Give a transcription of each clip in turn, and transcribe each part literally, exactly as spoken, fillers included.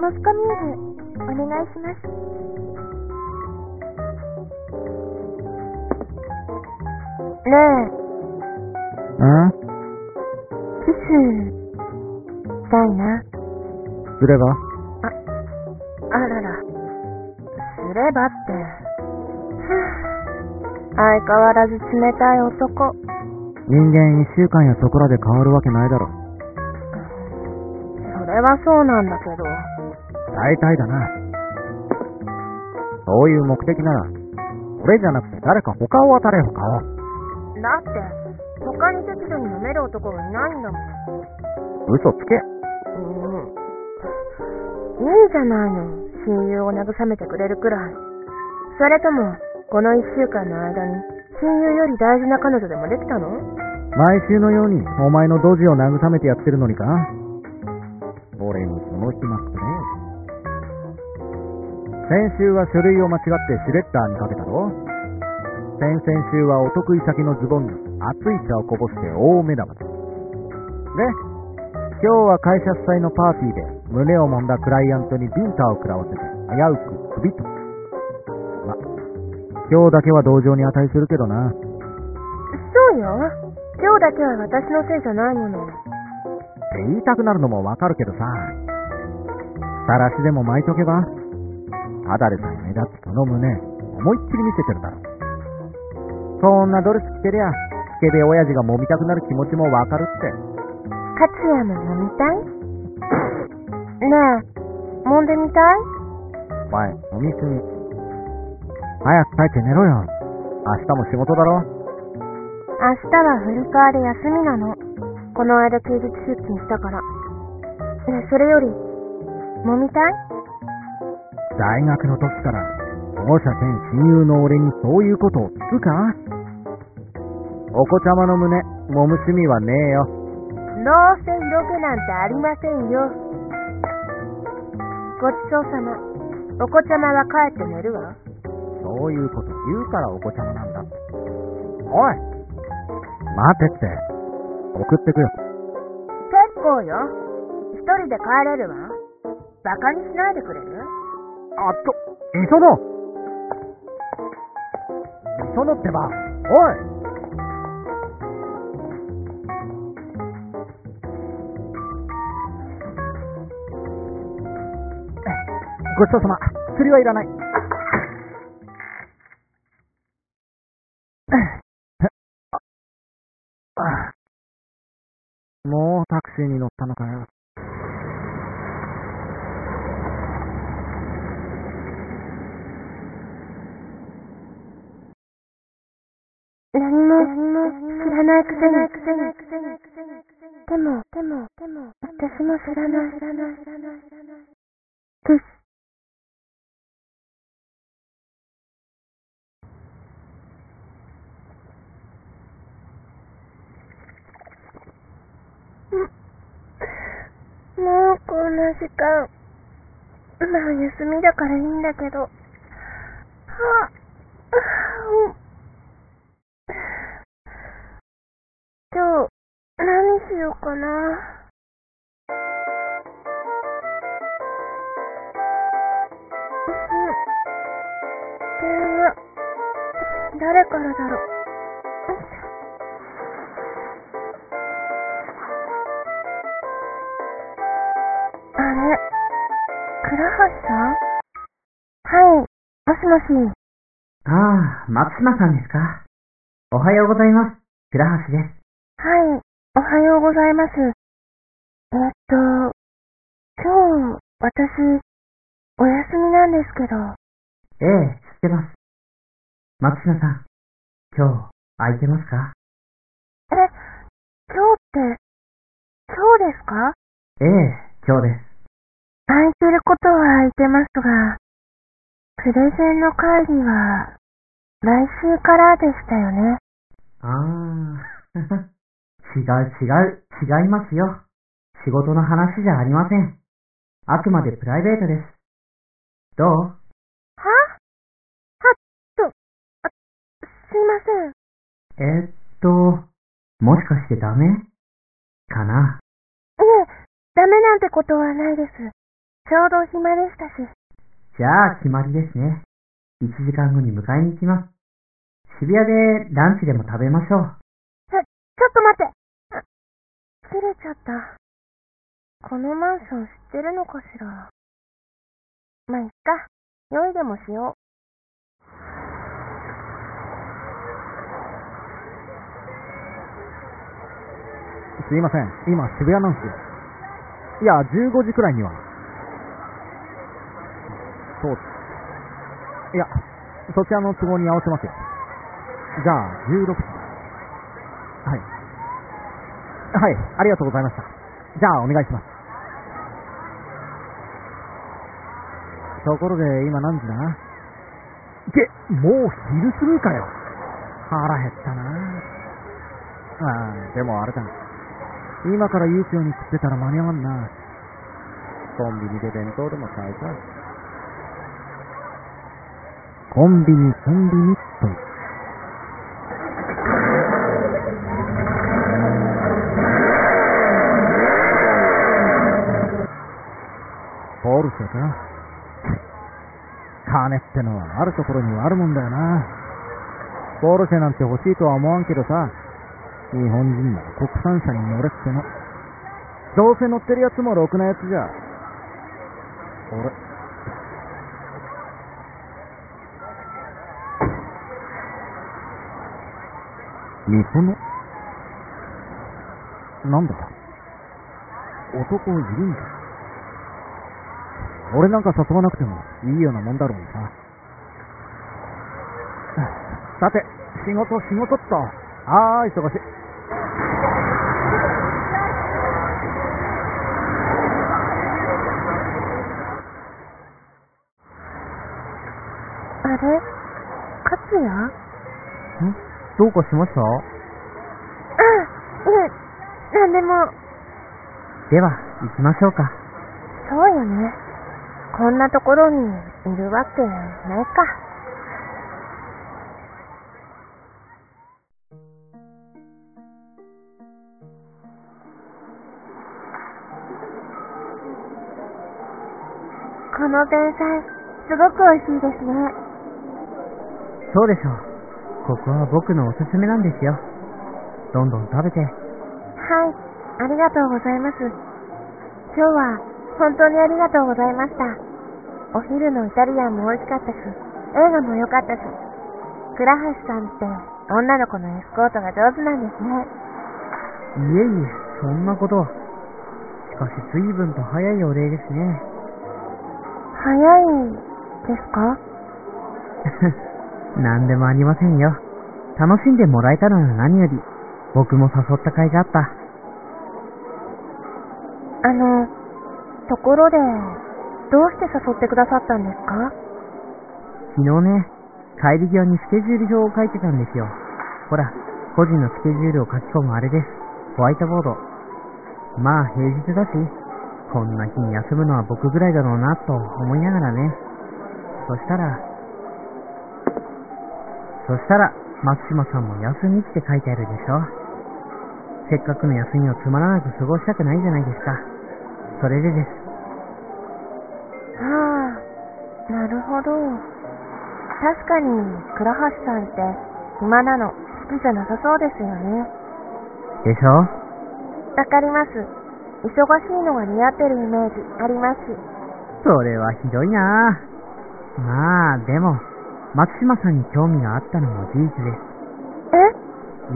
モスコミュール、お願いします。ねえ。 ん？ キス、したいな。 すれば？ あ、あらら。すればって。相変わらず冷たい男。 人間一週間やそこらで変わるわけないだろ。 それはそうなんだけど。 大体だな。そういう目的なら、俺じゃなくて誰か他を当たれ他を。 だって、他に適度に飲める男がいないんだもん。 嘘つけ。 うん。いいじゃないの。親友を慰めてくれるくらい。それとも、この一週間の間に、親友より大事な彼女でもできたの？ 毎週のようにお前のドジを慰めてやってるのにか？俺にその暇くれ。先週は書類を間違ってシュレッダーにかけたろ。先々週はお得意先のズボンに熱い茶をこぼして大目玉だ。で、今日は会社主催のパーティーで胸を揉んだクライアントにビンタを食らわせて危うく首と。ま、今日だけは同情に値するけどな。 そうよ。今日だけは私のせいじゃないもの。 って言いたくなるのもわかるけどさ。さらしでも巻いとけば。ただでさえ目立つその胸、思いっきり見せてるだろ。そんなドレス着てりゃ、スケベ親父が揉みたくなる気持ちもわかるって。 勝也も揉みたい？ねえ、揉んでみたい？ お前、飲みすぎ。早く帰って寝ろよ。明日も仕事だろ。 明日はフルカーで休みなの。この間休日出勤したから。ねえ、それより、揉みたい？ 大学の時から保護者兼親友の俺にそういうことを聞くか？お子ちゃまの胸揉む趣味はねえよ。 どうせ色気なんてありませんよ。ごちそうさま。お子ちゃまは帰って寝るわ。 そういうこと言うからお子ちゃまなんだ。おい、待てって。送ってくよ。 結構よ。一人で帰れるわ。バカにしないでくれる？ あっと、磯野磯野ってば、おい！ごちそうさま。釣りはいらない。もうタクシーに乗ったのかよ。 何も知らないくせに。でも、でも、でも、私も知らない。キス。もうこんな時間。まあ休みだからいいんだけど。はあ、今日何しようかな。電話、誰からだろう。あれ、倉橋さん？はい、もしもし。 ああ、松島さんですか。おはようございます。倉橋です。 はい、おはようございます。えっと、今日、私、お休みなんですけど。 ええ、知ってます。松島さん、今日、空いてますか？ え、今日って、今日ですか？ ええ、今日です。 空いてることは空いてますが、プレゼンの会議は、来週からでしたよね。 ああ、違う違う、違いますよ。仕事の話じゃありません。あくまでプライベートです。どう？ は？はっと、あ、すいません。 えーっと、もしかしてダメかな？ いえ、ダメなんてことはないです。 ちょうど暇でしたし。 じゃあ決まりですね。いちじかんごに迎えに行きます。渋谷でランチでも食べましょう。 ちょ、ちょっと待って。あ、切れちゃった。このマンション知ってるのかしら。まあ、いっか。用意でもしよう。 すいません。今渋谷なんすよ。いや、じゅうごじくらいには。そう。いや、そちらの都合に合わせますよ。じゃあ、じゅうろくじ。はい。はい、ありがとうございました。じゃあ、お願いします。ところで、今何時だ？け、もう昼過ぎかよ。腹減ったな。ああ、でもあれだ。今から悠長に食ってたら間に合わんな。コンビニで弁当でも買えた。コンビニ、コンビニっと。ポルシェか。金ってのはあるところにはあるもんだよな。ポルシェなんて欲しいとは思わんけどさ、日本人なら国産車に乗れっての。どうせ乗ってるやつもろくなやつじゃ。俺。みそのなんだ男いるんだ。俺なんか誘わなくてもいいようなもんだろうにさ。さて、仕事仕事っと。あー、忙しい。 あれ？勝也？ ん？どうかしました？ あ、いえ、なんでも。 では、行きましょうか。 そうよね。こんなところにいるわけないか。この前菜、すごく美味しいですね。 そうでしょう。ここは僕のおすすめなんですよ。どんどん食べて。 はい、ありがとうございます。今日は本当にありがとうございました。お昼のイタリアンも美味しかったし、映画も良かったし、倉橋さんって女の子のエスコートが上手なんですね。 いえいえ、そんなこと。しかし随分と早いお礼ですね。 早いですか？ なんでもありませんよ。楽しんでもらえたのは何より、僕も誘った甲斐があった。 あの、ところで、どうして誘ってくださったんですか？ 昨日ね、帰り際にスケジュール表を書いてたんですよ。ほら、個人のスケジュールを書き込むあれです。ホワイトボード。まあ平日だし、こんな日に休むのは僕ぐらいだろうなと思いながらね。そしたら、そしたら、松島さんも休みって書いてあるでしょ。せっかくの休みをつまらなく過ごしたくないじゃないですか。それでです。 ああ、なるほど。確かに、倉橋さんって暇なの好きじゃなさそうですよね。 でしょ？ わかります。忙しいのが似合ってるイメージあります。 それはひどいなぁ。まあ、でも、松島さんに興味があったのも事実です。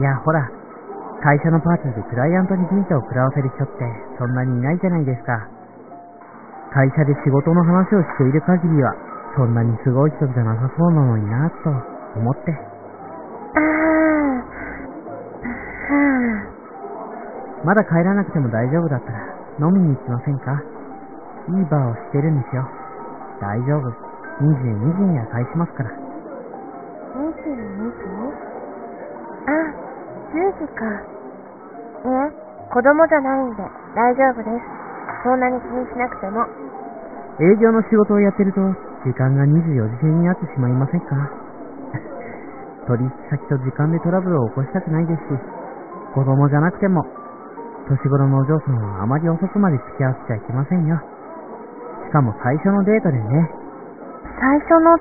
え？ いや、ほら、会社のパーティーでクライアントにビンタを食らわせる人ってそんなにいないじゃないですか。会社で仕事の話をしている限りは、そんなにすごい人じゃなさそうなのになと思って。 ああ、はあ。 まだ帰らなくても大丈夫だったら飲みに行きませんか？いいバーを知ってるんですよ。大丈夫。にじゅうにじには返しますから。 にじゅうにじ？あ、じゅうじか。いえ、子供じゃないんで大丈夫です。そんなに気にしなくても。 営業の仕事をやってると時間がにじゅうよじ制になってしまいませんか？取引先と時間でトラブルを起こしたくないですし、子供じゃなくても年頃のお嬢さんはあまり遅くまで付き合わせちゃいけませんよ。 しかも最初のデートでね。 最初のって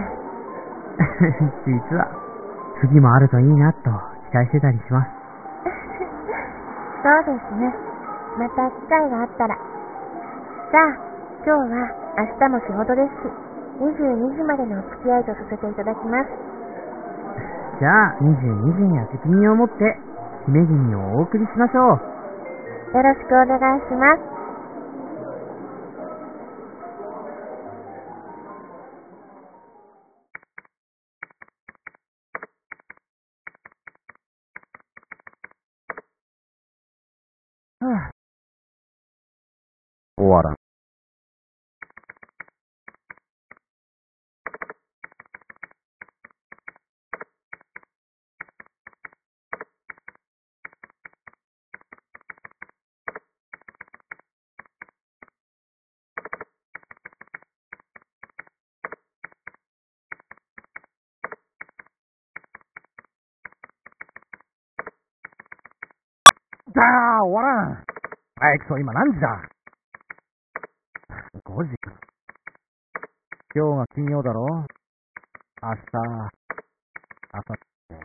実は、次もあるといいなと期待してたりします。 そうですね。また機会があったら。じゃあ、今日は明日も仕事ですし、にじゅうにじまでのお付き合いとさせていただきます。 じゃあ、にじゅうにじには責任を持って、姫君をお送りしましょう。 よろしくお願いします。 はあ、終わらん。だー、終わらん。あいくそ、今何時だ？ごじ。今日が金曜だろ？明日、明後日。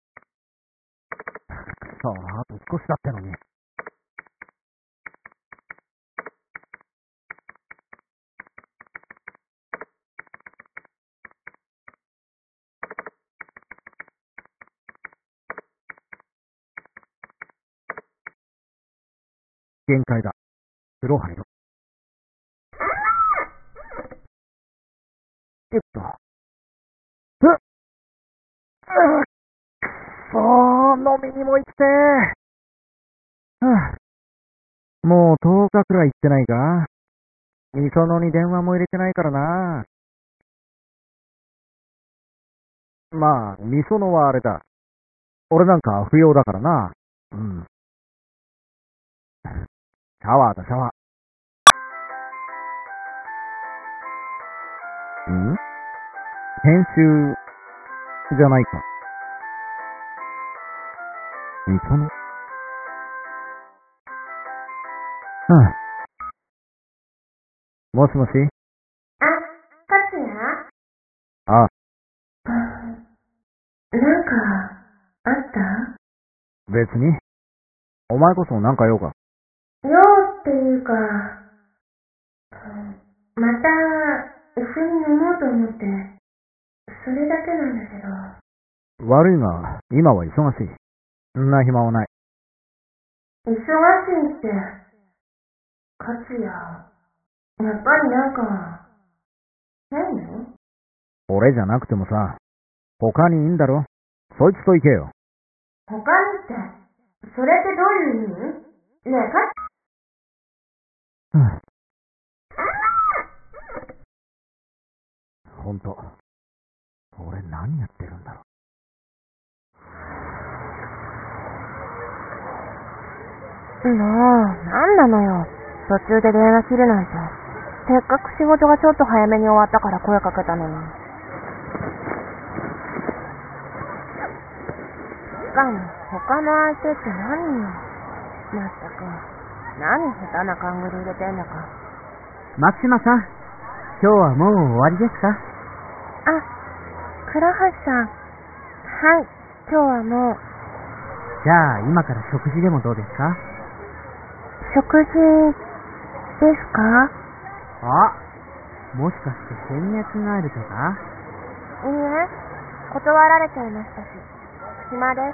くそ、あと少しだってのに。限界だ。風呂入ろ。えっと。うっ、うっ、くそー、飲みにも行ってー。はあ、もうとおかくらい行ってないか？みそのに電話も入れてないからな。まあ、みそのはあれだ。俺なんか不要だからな。うん。シャワーだ、シャワー。ん？編集、じゃないか。みその？はあ。もしもし？ あ、かつや？ ああ。 なんか、あった？ 別に。お前こそなんか用か。 用っていうか、また、一緒に飲もうと思って、それだけなんだけど。 悪いが、今は忙しい。そんな暇はない。 忙しいって、かつや、やっぱりなんか、変ね？ 俺じゃなくてもさ、他にいいんだろ？そいつと行けよ。 他にって、それってどういう意味？ねえ、かつ、はあ、ほんと、俺何やってるんだろもう、なんなのよ。途中で電話切るなんて。せっかく仕事がちょっと早めに終わったから声かけたのに。しかも、他の相手って何よ。まったく、何下手な勘繰り入れてんだか。 マキシマさん、今日はもう終わりですか？ あ、倉橋さん。はい、今日はもう。 じゃあ、今から食事でもどうですか？ 食事、ですか？ あ、もしかして戦略があるとか？ いいえ、断られちゃいましたし、暇です。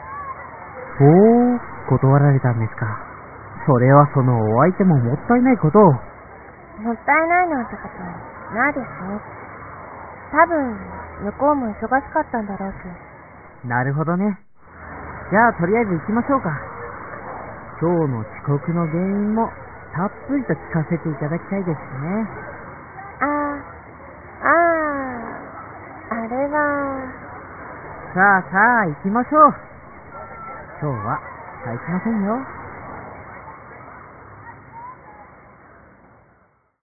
おー、断られたんですか。それはそのお相手ももったいないことを。 もったいないなんてことないですよ。多分、向こうも忙しかったんだろうし。 なるほどね。じゃあ、とりあえず行きましょうか。今日の遅刻の原因もたっぷりと聞かせていただきたいですね。 ああ、ああ、あれは。 さあさあ行きましょう。今日は帰しませんよ。